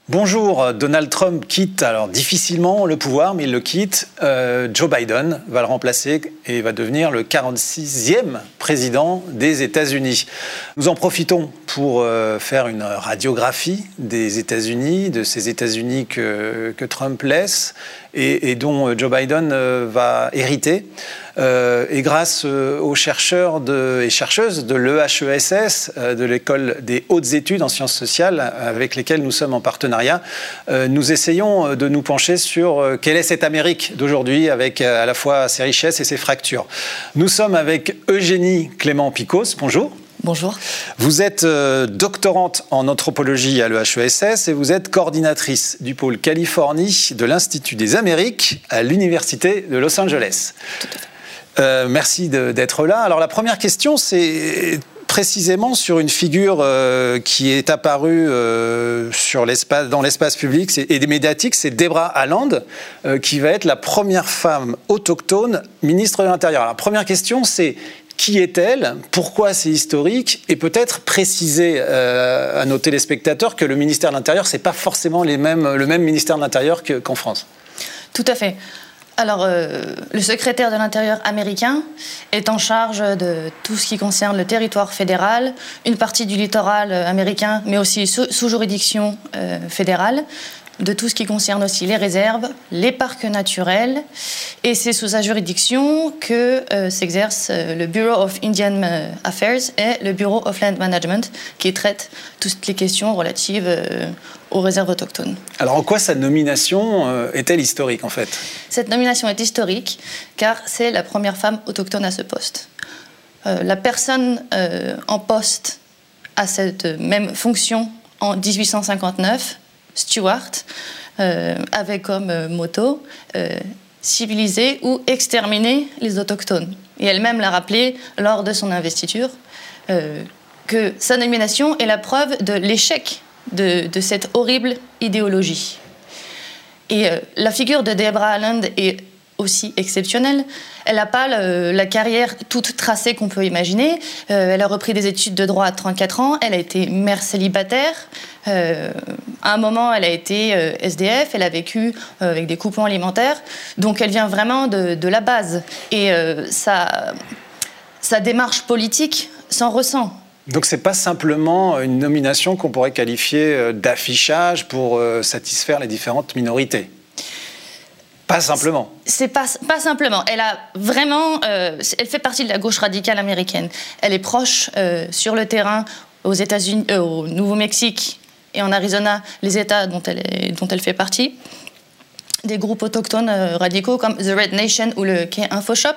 Bonjour, Donald Trump quitte alors difficilement le pouvoir, mais il le quitte. Joe Biden va le remplacer et va devenir le 46e président des États-Unis. Nous en profitons pour faire une radiographie des États-Unis, de ces États-Unis que Trump laisse et dont Joe Biden va hériter. Et grâce aux chercheurs et chercheuses de l'EHESS, de l'École des hautes études en sciences sociales, avec lesquelles nous sommes en partenariat, nous essayons de nous pencher sur quelle est cette Amérique d'aujourd'hui, avec à la fois ses richesses et ses fractures. Nous sommes avec Eugénie Clément-Picos. Bonjour. Bonjour. Vous êtes doctorante en anthropologie à l'EHESS et vous êtes coordinatrice du pôle Californie de l'Institut des Amériques à l'Université de Los Angeles. Tout à fait. Merci d'être là. Alors la première question, c'est précisément sur une figure qui est apparue dans l'espace public et médiatique, c'est Deborah Haaland, qui va être la première femme autochtone ministre de l'Intérieur. Alors la première question, c'est qui est-elle? Pourquoi c'est historique? Et peut-être préciser à nos téléspectateurs que le ministère de l'Intérieur, c'est pas forcément le même ministère de l'Intérieur qu'en France. Tout à fait. Alors, le secrétaire de l'Intérieur américain est en charge de tout ce qui concerne le territoire fédéral, une partie du littoral américain, mais aussi sous juridiction fédérale, de tout ce qui concerne aussi les réserves, les parcs naturels, et c'est sous sa juridiction que s'exerce le Bureau of Indian Affairs et le Bureau of Land Management, qui traitent toutes les questions relatives aux réserves autochtones. Alors en quoi sa nomination est-elle historique en fait? Cette nomination est historique car c'est la première femme autochtone à ce poste. La personne en poste à cette même fonction en 1859, Stuart, avait comme motto civiliser ou exterminer les autochtones. Et elle-même l'a rappelé lors de son investiture que sa nomination est la preuve de l'échec de cette horrible idéologie. Et la figure de Deborah Haaland est aussi exceptionnelle. Elle n'a pas la carrière toute tracée qu'on peut imaginer. Elle a repris des études de droit à 34 ans. Elle a été mère célibataire. À un moment, elle a été SDF. Elle a vécu avec des coupons alimentaires. Donc, elle vient vraiment de la base. Et sa démarche politique s'en ressent. Donc c'est pas simplement une nomination qu'on pourrait qualifier d'affichage pour satisfaire les différentes minorités. Pas simplement. C'est pas simplement. Elle a vraiment, elle fait partie de la gauche radicale américaine. Elle est proche sur le terrain aux États-Unis, au Nouveau-Mexique et en Arizona, les États dont elle fait partie, des groupes autochtones radicaux comme The Red Nation ou le Quai Info Shop.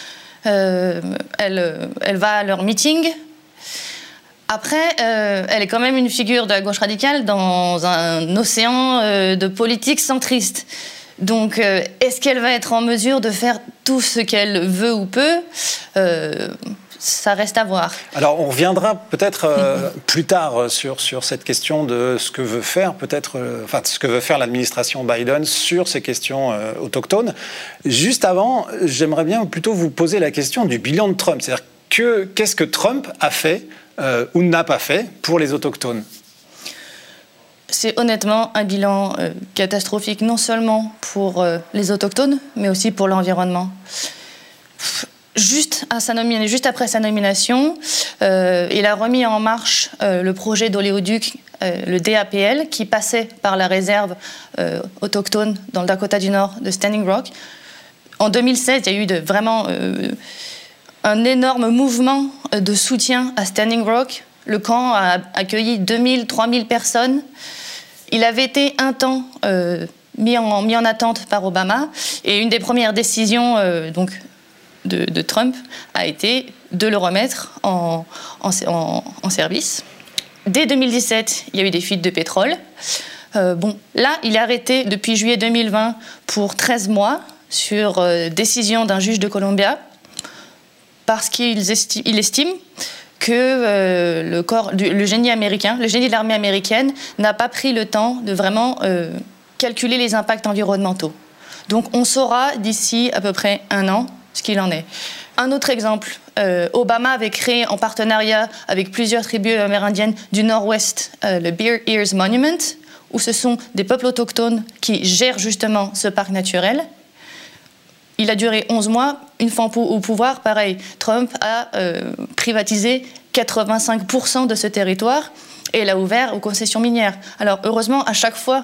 Elle va à leurs meetings. Après, elle est quand même une figure de la gauche radicale dans un océan de politique centriste. Donc, est-ce qu'elle va être en mesure de faire tout ce qu'elle veut ou peut? Ça reste à voir. Alors, on reviendra peut-être plus tard sur cette question de ce que veut faire ce que veut faire l'administration Biden sur ces questions autochtones. Juste avant, j'aimerais bien plutôt vous poser la question du bilan de Trump. C'est-à-dire qu'est-ce que Trump a fait ou n'a pas fait pour les autochtones? C'est honnêtement un bilan catastrophique, non seulement pour les autochtones, mais aussi pour l'environnement. Juste après sa nomination, il a remis en marche le projet d'oléoduc, le DAPL, qui passait par la réserve autochtone dans le Dakota du Nord de Standing Rock. En 2016, il y a eu vraiment un énorme mouvement de soutien à Standing Rock. Le camp a accueilli 2000, 3000 personnes. Il avait été un temps mis en attente par Obama. Et une des premières décisions de Trump a été de le remettre en service. Dès 2017, il y a eu des fuites de pétrole. Là, il est arrêté depuis juillet 2020 pour 13 mois sur décision d'un juge de Columbia parce qu'il estime que le génie de l'armée américaine n'a pas pris le temps de vraiment calculer les impacts environnementaux. Donc on saura d'ici à peu près 1 an ce qu'il en est. Un autre exemple, Obama avait créé en partenariat avec plusieurs tribus amérindiennes du Nord-Ouest le Bear Ears Monument, où ce sont des peuples autochtones qui gèrent justement ce parc naturel. Il a duré 11 mois. Une fois au pouvoir, pareil, Trump a privatisé 85% de ce territoire et l'a ouvert aux concessions minières. Alors heureusement, à chaque fois,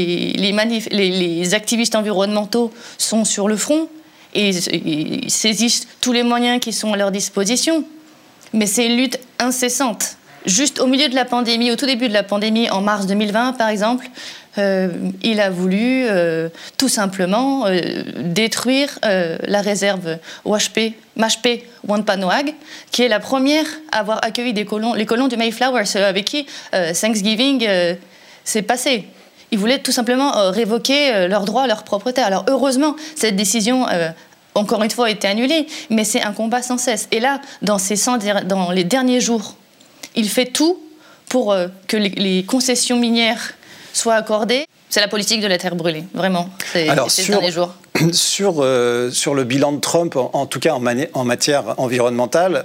les activistes environnementaux sont sur le front et ils saisissent tous les moyens qui sont à leur disposition. Mais c'est une lutte incessante. Juste au milieu de la pandémie, au tout début de la pandémie, en mars 2020 par exemple, il a voulu tout simplement détruire la réserve Mashpee Wampanoag, qui est la première à avoir accueilli les colons du Mayflower, ceux avec qui Thanksgiving s'est passé. Ils voulaient tout simplement révoquer leurs droits, leur propreté. Alors heureusement, cette décision, encore une fois, a été annulée, mais c'est un combat sans cesse. Et là, dans les derniers jours, il fait tout pour que les concessions minières soient accordées. C'est la politique de la terre brûlée, vraiment, ces derniers jours. Sur le bilan de Trump, en tout cas en matière environnementale,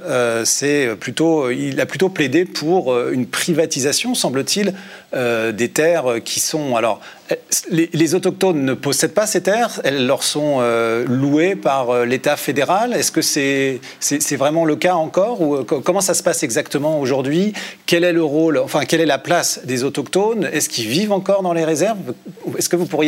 il a plutôt plaidé pour une privatisation, semble-t-il, des terres qui sont... Alors, les autochtones ne possèdent pas ces terres, elles leur sont louées par l'État fédéral. Est-ce que c'est vraiment le cas encore, ou comment ça se passe exactement aujourd'hui? Quel est le rôle, enfin quelle est la place des autochtones? Est-ce qu'ils vivent encore dans les réserves? Est-ce que vous pourriez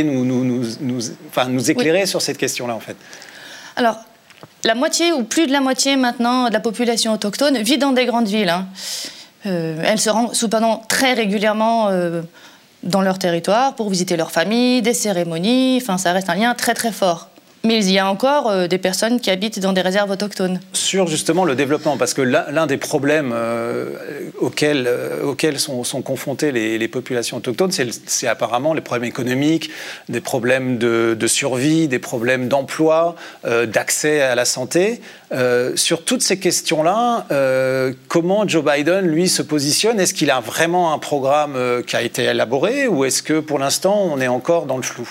nous éclairer sur cette question-là, en fait? Alors, la moitié ou plus de la moitié maintenant de la population autochtone vit dans des grandes villes. Elle se rend cependant très régulièrement dans leur territoire pour visiter leur famille, des cérémonies, enfin ça reste un lien très très fort. Mais il y a encore des personnes qui habitent dans des réserves autochtones. Sur justement le développement, parce que l'un des problèmes auxquels sont confrontées les populations autochtones, c'est apparemment les problèmes économiques, des problèmes de survie, des problèmes d'emploi, d'accès à la santé. Sur toutes ces questions-là, comment Joe Biden, lui, se positionne? Est-ce qu'il a vraiment un programme qui a été élaboré, ou est-ce que pour l'instant on est encore dans le flou?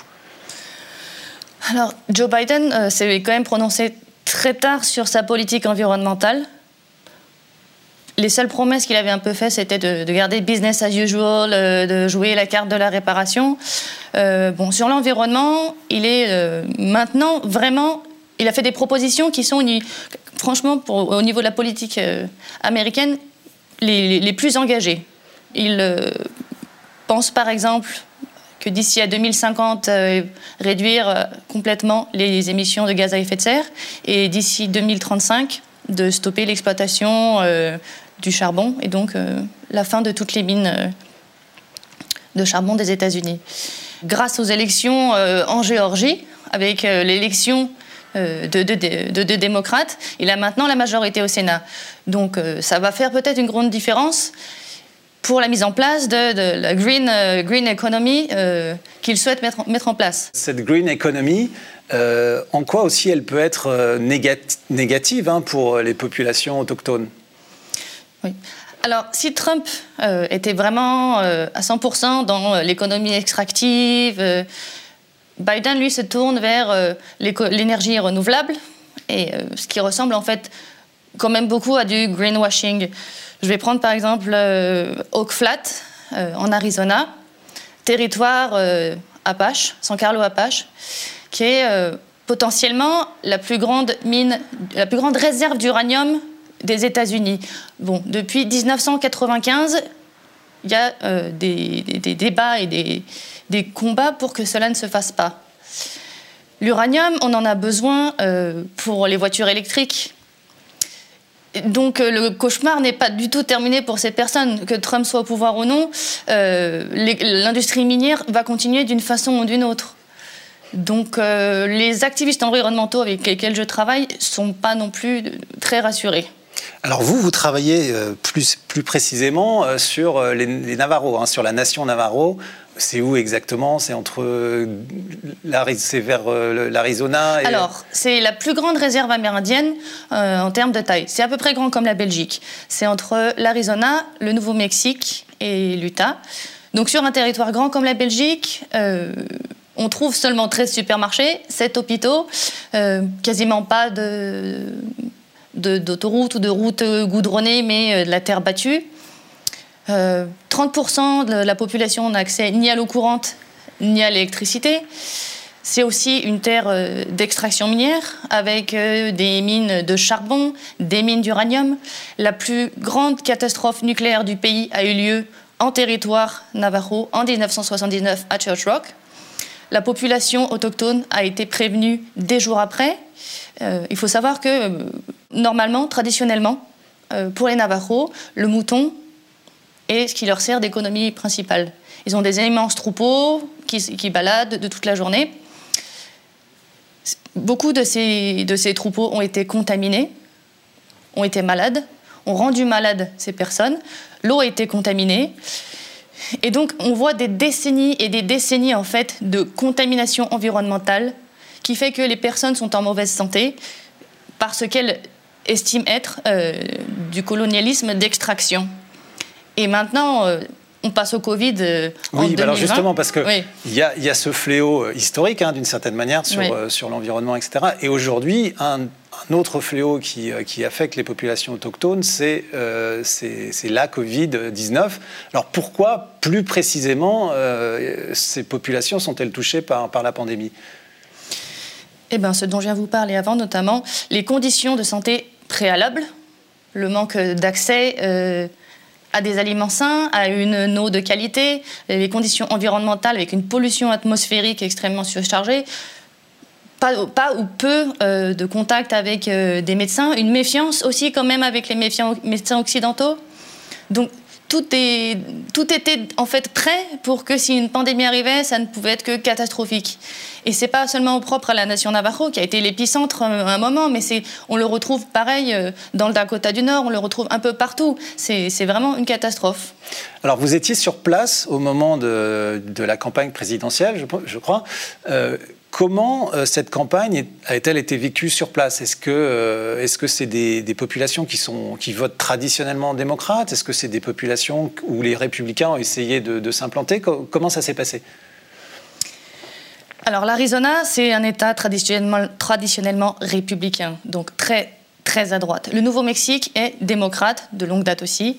Alors, Joe Biden s'est quand même prononcé très tard sur sa politique environnementale. Les seules promesses qu'il avait un peu faites, c'était de garder business as usual, de jouer la carte de la réparation. Sur l'environnement, il est maintenant vraiment... Il a fait des propositions qui sont, franchement, au niveau de la politique américaine, les plus engagées. Il pense, par exemple... que d'ici à 2050, réduire complètement les émissions de gaz à effet de serre, et d'ici 2035, de stopper l'exploitation du charbon, et donc la fin de toutes les mines de charbon des États-Unis. Grâce aux élections en Géorgie, avec l'élection de deux démocrates, il a maintenant la majorité au Sénat. Donc ça va faire peut-être une grande différence pour la mise en place de la green economy qu'il souhaite mettre en place. Cette green economy, en quoi aussi elle peut être négative pour les populations autochtones? Oui. Alors, si Trump était vraiment à 100% dans l'économie extractive, Biden, lui, se tourne vers l'énergie renouvelable, et ce qui ressemble en fait quand même beaucoup à du greenwashing. Je vais prendre par exemple Oak Flat en Arizona, territoire Apache, San Carlos Apache, qui est potentiellement la plus grande réserve d'uranium des États-Unis. Bon, depuis 1995, il y a des débats et des combats pour que cela ne se fasse pas. L'uranium, on en a besoin pour les voitures électriques. Donc le cauchemar n'est pas du tout terminé pour ces personnes, que Trump soit au pouvoir ou non. L'industrie minière va continuer d'une façon ou d'une autre. Donc les activistes environnementaux avec lesquels je travaille ne sont pas non plus très rassurés. Alors vous travaillez plus précisément sur les Navajos, sur la nation Navajo. C'est où exactement? C'est vers l'Arizona et... Alors, c'est la plus grande réserve amérindienne en termes de taille. C'est à peu près grand comme la Belgique. C'est entre l'Arizona, le Nouveau-Mexique et l'Utah. Donc sur un territoire grand comme la Belgique, on trouve seulement 13 supermarchés, 7 hôpitaux, quasiment pas d'autoroute ou de route goudronnée, mais de la terre battue. 30% de la population n'a accès ni à l'eau courante, ni à l'électricité. C'est aussi une terre d'extraction minière, avec des mines de charbon, des mines d'uranium. La plus grande catastrophe nucléaire du pays a eu lieu en territoire navajo en 1979 à Church Rock. La population autochtone a été prévenue des jours après. Il faut savoir que, normalement, traditionnellement, pour les Navajos, le mouton est ce qui leur sert d'économie principale. Ils ont des immenses troupeaux qui baladent de toute la journée. Beaucoup de ces troupeaux ont été contaminés, ont été malades, ont rendu malades ces personnes. L'eau a été contaminée. Et donc, on voit des décennies et des décennies, en fait, de contamination environnementale qui fait que les personnes sont en mauvaise santé parce qu'elles estiment être du colonialisme d'extraction. Et maintenant, on passe au Covid en 2020. Alors justement, parce qu'il y a ce fléau historique, d'une certaine manière, sur l'environnement, etc. Et aujourd'hui, un autre fléau qui affecte les populations autochtones, c'est la Covid-19. Alors pourquoi, plus précisément, ces populations sont-elles touchées par la pandémie ? Eh bien, ce dont je viens vous parler avant, notamment les conditions de santé préalables, le manque d'accès à des aliments sains, à une eau de qualité, les conditions environnementales avec une pollution atmosphérique extrêmement surchargée, pas ou peu de contact avec des médecins, une méfiance aussi quand même avec les médecins occidentaux. Donc tout était en fait prêt pour que si une pandémie arrivait, ça ne pouvait être que catastrophique. Et c'est pas seulement propre à la nation navajo qui a été l'épicentre à un moment, mais on le retrouve pareil dans le Dakota du Nord, on le retrouve un peu partout. C'est vraiment une catastrophe. Alors vous étiez sur place au moment de la campagne présidentielle, je crois. Comment cette campagne a-t-elle été vécue sur place ? Est-ce que c'est des populations qui votent traditionnellement démocrates ? Est-ce que c'est des populations où les républicains ont essayé de s'implanter ? Comment ça s'est passé ? Alors l'Arizona, c'est un État traditionnellement républicain, donc très, très à droite. Le Nouveau-Mexique est démocrate, de longue date aussi.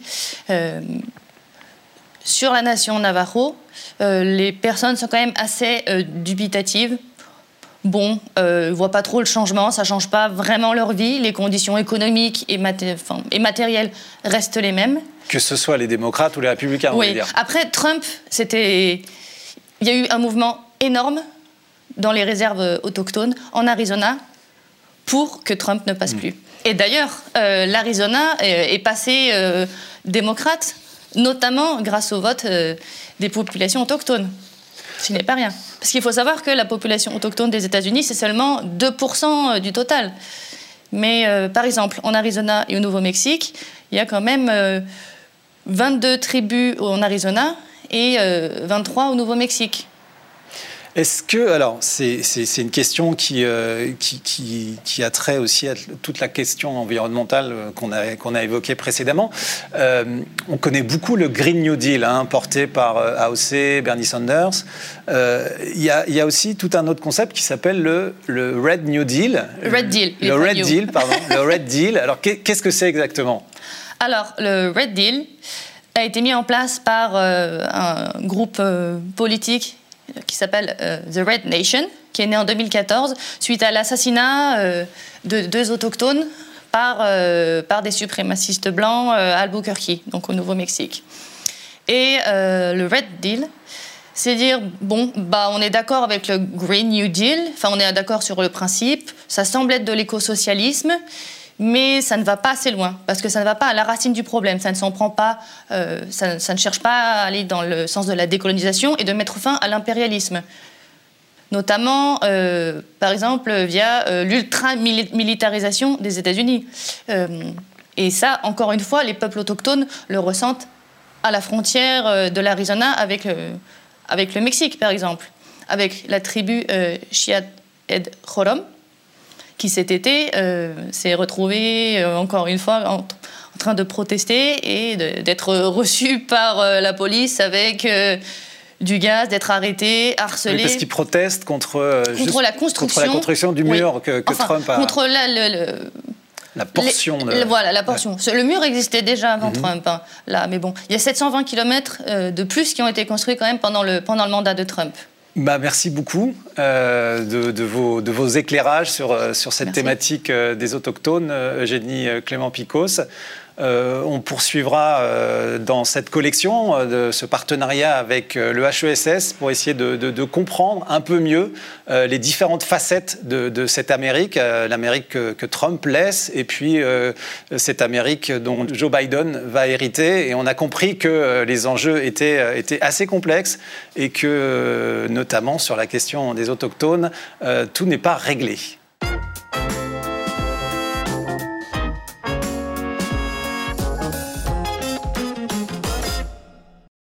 Sur la nation navajo, les personnes sont quand même assez dubitatives. Bon, ils ne voient pas trop le changement, ça ne change pas vraiment leur vie. Les conditions économiques et matérielles restent les mêmes. Que ce soit les démocrates ou les républicains, on va dire. Après, Trump, il y a eu un mouvement énorme dans les réserves autochtones en Arizona pour que Trump ne passe plus. Et d'ailleurs, l'Arizona est passé démocrate, notamment grâce au vote des populations autochtones. Ce n'est pas rien. Parce qu'il faut savoir que la population autochtone des États-Unis, c'est seulement 2% du total. Mais par exemple, en Arizona et au Nouveau-Mexique, il y a quand même 22 tribus en Arizona et 23 au Nouveau-Mexique. Est-ce que, alors, c'est une question qui a trait aussi à toute la question environnementale qu'on a évoquée précédemment. On connaît beaucoup le Green New Deal, porté par AOC, Bernie Sanders. Il y a aussi tout un autre concept qui s'appelle le Red New Deal. Red Deal. Le Red Deal, pardon. Le Red Deal. Alors, qu'est-ce que c'est exactement ? Alors, le Red Deal a été mis en place par un groupe politique qui s'appelle The Red Nation, qui est né en 2014, suite à l'assassinat de 2 autochtones par des suprémacistes blancs à Albuquerque, donc au Nouveau-Mexique. Et le Red Deal, c'est dire, on est d'accord avec le Green New Deal, on est d'accord sur le principe, ça semble être de l'écosocialisme, mais ça ne va pas assez loin, parce que ça ne va pas à la racine du problème, ça ne s'en prend pas, ça ne cherche pas à aller dans le sens de la décolonisation et de mettre fin à l'impérialisme. Notamment, par exemple, via l'ultra-militarisation des États-Unis. Et ça, encore une fois, les peuples autochtones le ressentent à la frontière de l'Arizona avec le Mexique, par exemple, avec la tribu Chiat-Ed Jorom, qui cet été s'est retrouvée encore une fois en train de protester et d'être reçue par la police avec du gaz, d'être arrêté, harcelé. Oui, parce qu'ils protestent contre la construction du mur que Trump a... Contre La portion. Voilà, la portion. Le mur existait déjà avant Trump, hein, là, mais bon, il y a 720 km de plus qui ont été construits quand même pendant le mandat de Trump. Merci beaucoup de vos éclairages sur cette thématique des autochtones, Eugénie Clément-Picos. On poursuivra dans cette collection de ce partenariat avec le HESS pour essayer de comprendre un peu mieux les différentes facettes de cette Amérique, l'Amérique que Trump laisse, et puis cette Amérique dont Joe Biden va hériter. Et on a compris que les enjeux étaient assez complexes et que, notamment sur la question des autochtones, tout n'est pas réglé.